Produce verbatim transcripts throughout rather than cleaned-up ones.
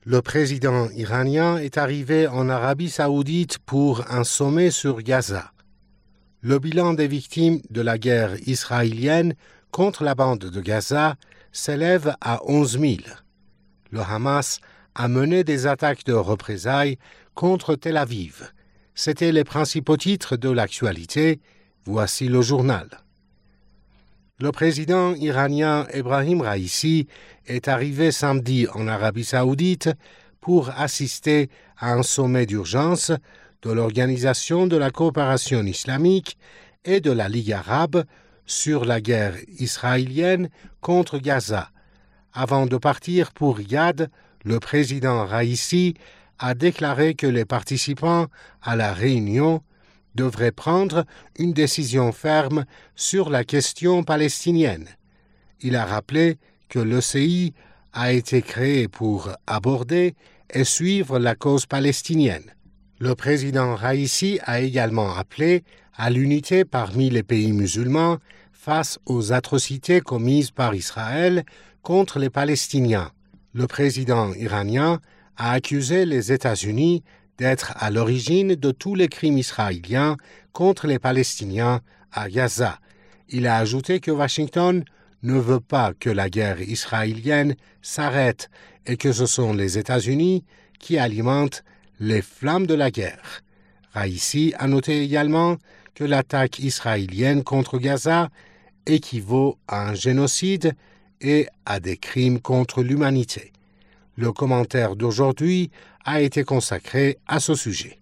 Le président iranien est arrivé en Arabie saoudite pour un sommet sur Gaza. Le bilan des victimes de la guerre israélienne contre la bande de Gaza s'élève à onze mille. Le Hamas a mené des attaques de représailles contre Tel Aviv. C'étaient les principaux titres de l'actualité. Voici le journal. Le président iranien Ebrahim Raïssi est arrivé samedi en Arabie saoudite pour assister à un sommet d'urgence de l'Organisation de la coopération islamique et de la Ligue arabe sur la guerre israélienne contre Gaza. Avant de partir pour Riyad, le président Raïssi a déclaré que les participants à la réunion devrait prendre une décision ferme sur la question palestinienne. Il a rappelé que l'O C I a été créé pour aborder et suivre la cause palestinienne. Le président Raïssi a également appelé à l'unité parmi les pays musulmans face aux atrocités commises par Israël contre les Palestiniens. Le président iranien a accusé les États-Unis d'être à l'origine de tous les crimes israéliens contre les Palestiniens à Gaza. Il a ajouté que Washington ne veut pas que la guerre israélienne s'arrête et que ce sont les États-Unis qui alimentent les flammes de la guerre. Raïssi a noté également que l'attaque israélienne contre Gaza équivaut à un génocide et à des crimes contre l'humanité. Le commentaire d'aujourd'hui a été consacré à ce sujet.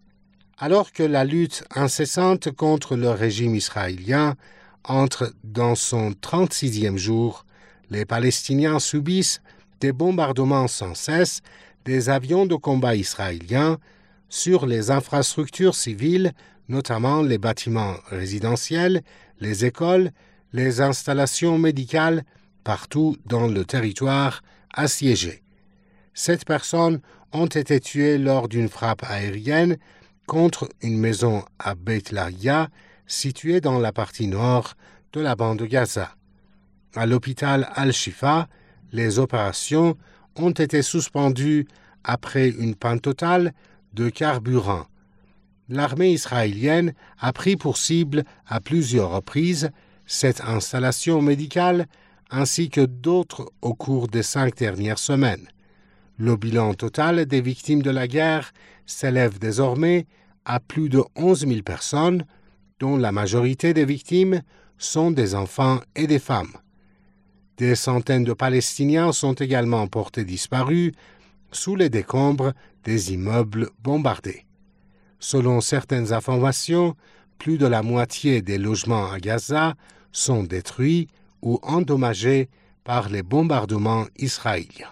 Alors que la lutte incessante contre le régime israélien entre dans son trente-sixième jour, les Palestiniens subissent des bombardements sans cesse des avions de combat israéliens sur les infrastructures civiles, notamment les bâtiments résidentiels, les écoles, les installations médicales, partout dans le territoire assiégé. Sept personnes ont été tuées lors d'une frappe aérienne contre une maison à Beit Lahia, située dans la partie nord de la bande de Gaza. À l'hôpital Al-Shifa, les opérations ont été suspendues après une panne totale de carburant. L'armée israélienne a pris pour cible à plusieurs reprises cette installation médicale ainsi que d'autres au cours des cinq dernières semaines. Le bilan total des victimes de la guerre s'élève désormais à plus de onze mille personnes, dont la majorité des victimes sont des enfants et des femmes. Des centaines de Palestiniens sont également portés disparus sous les décombres des immeubles bombardés. Selon certaines informations, plus de la moitié des logements à Gaza sont détruits ou endommagés par les bombardements israéliens.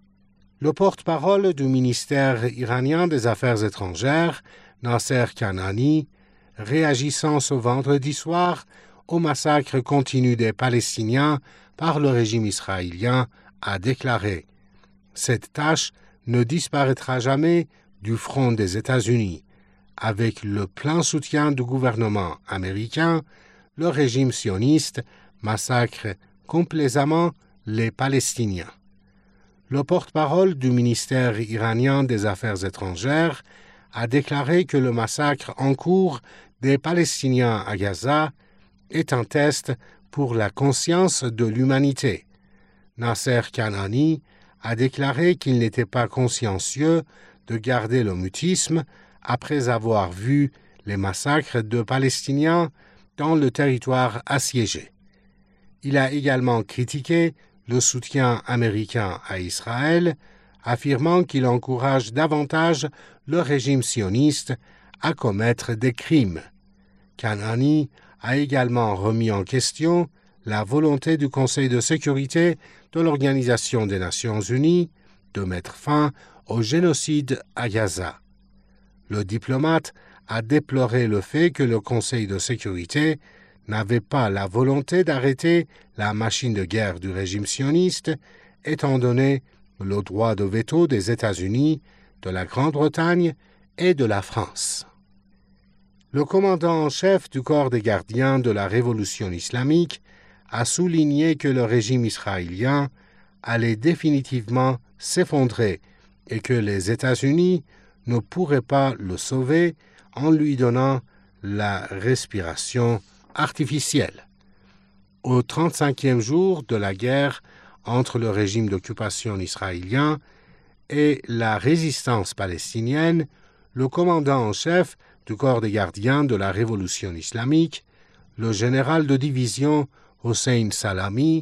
Le porte-parole du ministère iranien des Affaires étrangères, Nasser Kanani, réagissant ce vendredi soir au massacre continu des Palestiniens par le régime israélien, a déclaré « Cette tâche ne disparaîtra jamais du front des États-Unis. Avec le plein soutien du gouvernement américain, le régime sioniste massacre complaisamment les Palestiniens. » Le porte-parole du ministère iranien des Affaires étrangères a déclaré que le massacre en cours des Palestiniens à Gaza est un test pour la conscience de l'humanité. Nasser Kanani a déclaré qu'il n'était pas consciencieux de garder le mutisme après avoir vu les massacres de Palestiniens dans le territoire assiégé. Il a également critiqué le soutien américain à Israël, affirmant qu'il encourage davantage le régime sioniste à commettre des crimes. Kanani a également remis en question la volonté du Conseil de sécurité de l'Organisation des Nations unies de mettre fin au génocide à Gaza. Le diplomate a déploré le fait que le Conseil de sécurité n'avait pas la volonté d'arrêter la machine de guerre du régime sioniste, étant donné le droit de veto des États-Unis, de la Grande-Bretagne et de la France. Le commandant en chef du corps des gardiens de la révolution islamique a souligné que le régime israélien allait définitivement s'effondrer et que les États-Unis ne pourraient pas le sauver en lui donnant la respiration artificielle. Au trente-cinquième jour de la guerre entre le régime d'occupation israélien et la résistance palestinienne, le commandant en chef du corps des gardiens de la révolution islamique, le général de division Hossein Salami,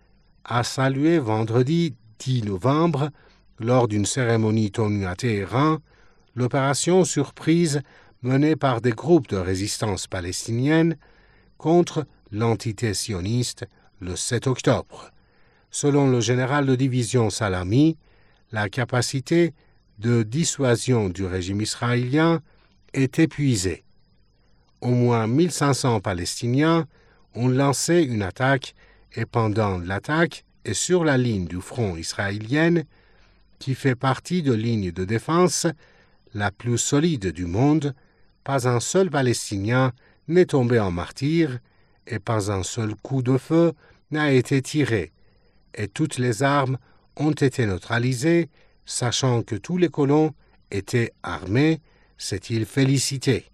a salué vendredi dix novembre, lors d'une cérémonie tenue à Téhéran, l'opération surprise menée par des groupes de résistance palestinienne contre l'entité sioniste le sept octobre. Selon le général de division Salami, la capacité de dissuasion du régime israélien est épuisée. Au moins mille cinq cents Palestiniens ont lancé une attaque et pendant l'attaque et sur la ligne du front israélienne, qui fait partie de ligne de défense la plus solide du monde, pas un seul Palestinien n'est tombé en martyr et pas un seul coup de feu n'a été tiré, et toutes les armes ont été neutralisées, sachant que tous les colons étaient armés, s'est-il félicité.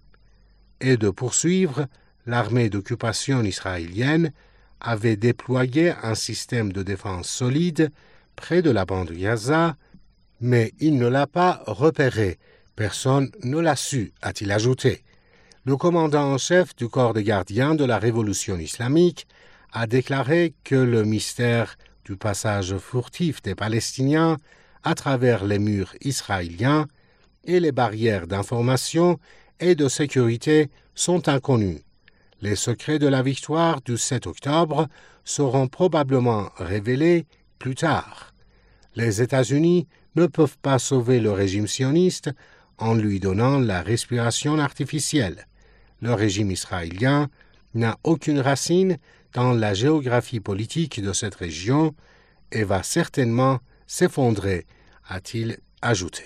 Et de poursuivre, l'armée d'occupation israélienne avait déployé un système de défense solide près de la bande de Gaza, mais il ne l'a pas repéré. Personne ne l'a su, a-t-il ajouté. Le commandant en chef du corps des gardiens de la révolution islamique a déclaré que le mystère du passage furtif des Palestiniens à travers les murs israéliens et les barrières d'information et de sécurité sont inconnus. Les secrets de la victoire du sept octobre seront probablement révélés plus tard. Les États-Unis ne peuvent pas sauver le régime sioniste en lui donnant la respiration artificielle. Le régime israélien n'a aucune racine dans la géographie politique de cette région et va certainement s'effondrer, a-t-il ajouté.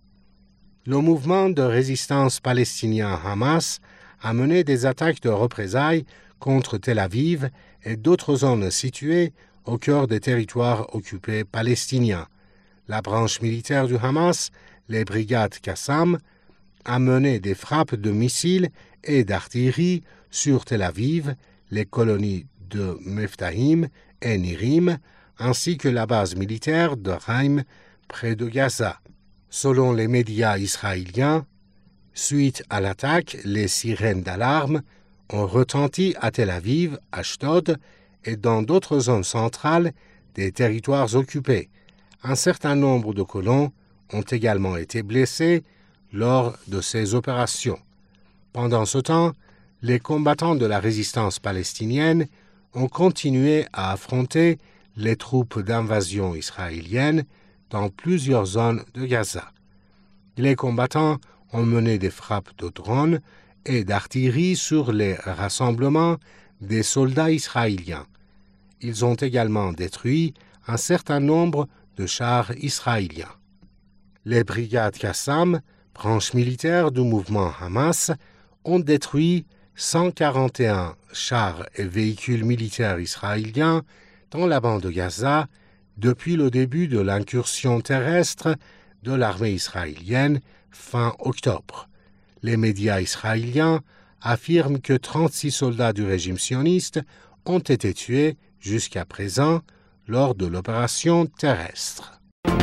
Le mouvement de résistance palestinien Hamas a mené des attaques de représailles contre Tel Aviv et d'autres zones situées au cœur des territoires occupés palestiniens. La branche militaire du Hamas, les brigades Qassam, a mené des frappes de missiles et d'artillerie sur Tel Aviv, les colonies de Meftahim et Nirim, ainsi que la base militaire de Haïm près de Gaza. Selon les médias israéliens, suite à l'attaque, les sirènes d'alarme ont retenti à Tel Aviv, Ashdod et dans d'autres zones centrales des territoires occupés. Un certain nombre de colons ont également été blessés lors de ces opérations. Pendant ce temps, les combattants de la résistance palestinienne ont continué à affronter les troupes d'invasion israéliennes dans plusieurs zones de Gaza. Les combattants ont mené des frappes de drones et d'artillerie sur les rassemblements des soldats israéliens. Ils ont également détruit un certain nombre de chars israéliens. Les brigades Qassam, branche militaire du mouvement Hamas, ont détruit cent quarante et un chars et véhicules militaires israéliens dans la bande de Gaza depuis le début de l'incursion terrestre de l'armée israélienne fin octobre. Les médias israéliens affirment que trente-six soldats du régime sioniste ont été tués jusqu'à présent lors de l'opération terrestre.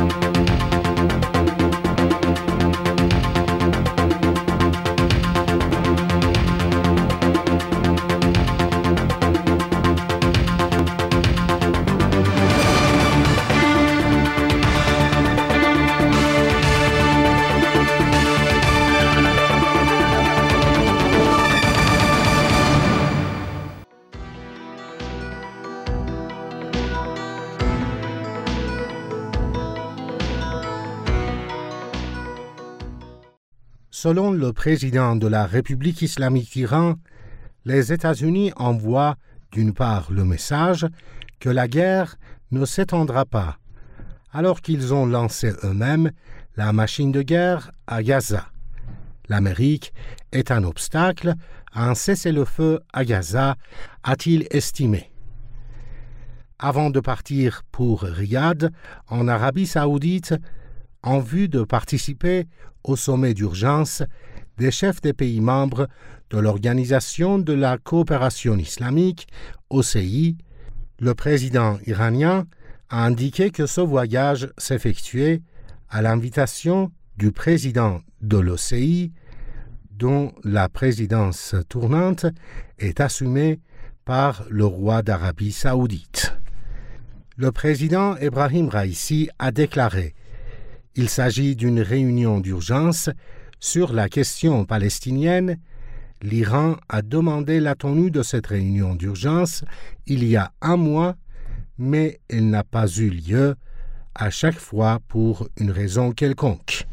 Selon le président de la République islamique d'Iran, les États-Unis envoient d'une part le message que la guerre ne s'étendra pas, alors qu'ils ont lancé eux-mêmes la machine de guerre à Gaza. L'Amérique est un obstacle à un cessez-le-feu à Gaza, a-t-il estimé. Avant de partir pour Riyad, en Arabie saoudite, en vue de participer au sommet d'urgence des chefs des pays membres de l'Organisation de la coopération islamique, O C I. Le président iranien a indiqué que ce voyage s'effectuait à l'invitation du président de l'O C I, dont la présidence tournante est assumée par le roi d'Arabie saoudite. Le président Ebrahim Raïssi a déclaré « Il s'agit d'une réunion d'urgence sur la question palestinienne. L'Iran a demandé la tenue de cette réunion d'urgence il y a un mois, mais elle n'a pas eu lieu, à chaque fois pour une raison quelconque.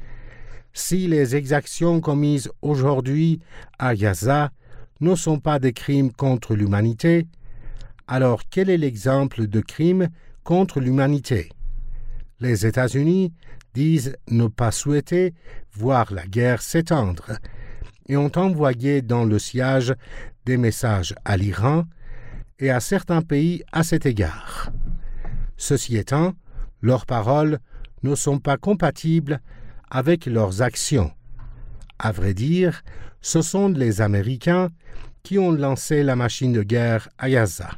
Si les exactions commises aujourd'hui à Gaza ne sont pas des crimes contre l'humanité, alors quel est l'exemple de crime contre l'humanité? Les États-Unis disent ne pas souhaiter voir la guerre s'étendre et ont envoyé dans le sillage des messages à l'Iran et à certains pays à cet égard. Ceci étant, leurs paroles ne sont pas compatibles avec leurs actions. À vrai dire, ce sont les Américains qui ont lancé la machine de guerre à Gaza.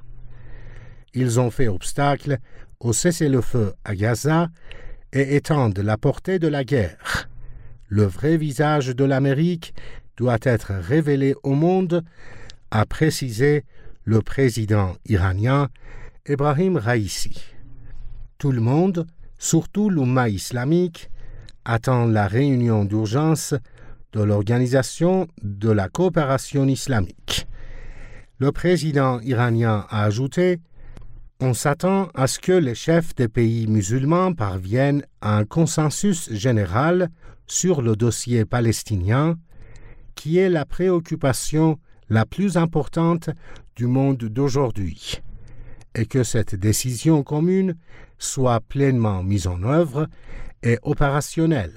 Ils ont fait obstacle au cessez-le-feu à Gaza et étendent la portée de la guerre. Le vrai visage de l'Amérique doit être révélé au monde, a précisé le président iranien Ebrahim Raïssi. Tout le monde, surtout l'Oumma islamique, attend la réunion d'urgence de l'Organisation de la coopération islamique. Le président iranien a ajouté « On s'attend à ce que les chefs des pays musulmans parviennent à un consensus général sur le dossier palestinien, qui est la préoccupation la plus importante du monde d'aujourd'hui, et que cette décision commune soit pleinement mise en œuvre et opérationnelle.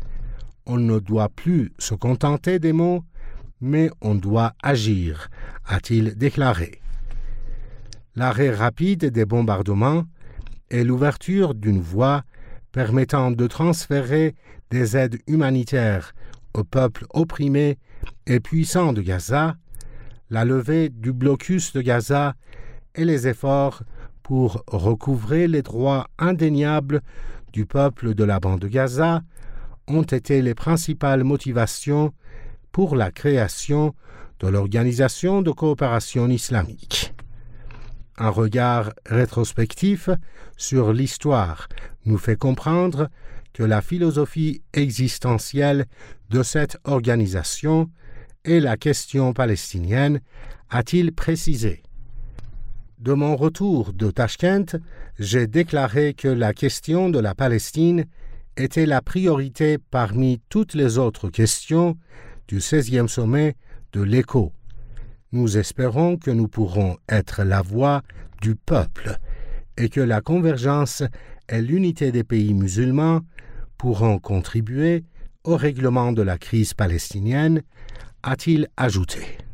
On ne doit plus se contenter des mots, mais on doit agir, a-t-il déclaré. L'arrêt rapide des bombardements et l'ouverture d'une voie permettant de transférer des aides humanitaires au peuple opprimé et puissant de Gaza, la levée du blocus de Gaza et les efforts pour recouvrer les droits indéniables du peuple de la bande de Gaza ont été les principales motivations pour la création de l'Organisation de coopération islamique. Un regard rétrospectif sur l'histoire nous fait comprendre que la philosophie existentielle de cette organisation est la question palestinienne, a-t-il précisé. De mon retour de Tachkent, j'ai déclaré que la question de la Palestine était la priorité parmi toutes les autres questions du seizième sommet de l'E C O. Nous espérons que nous pourrons être la voix du peuple et que la convergence et l'unité des pays musulmans pourront contribuer au règlement de la crise palestinienne, a-t-il ajouté.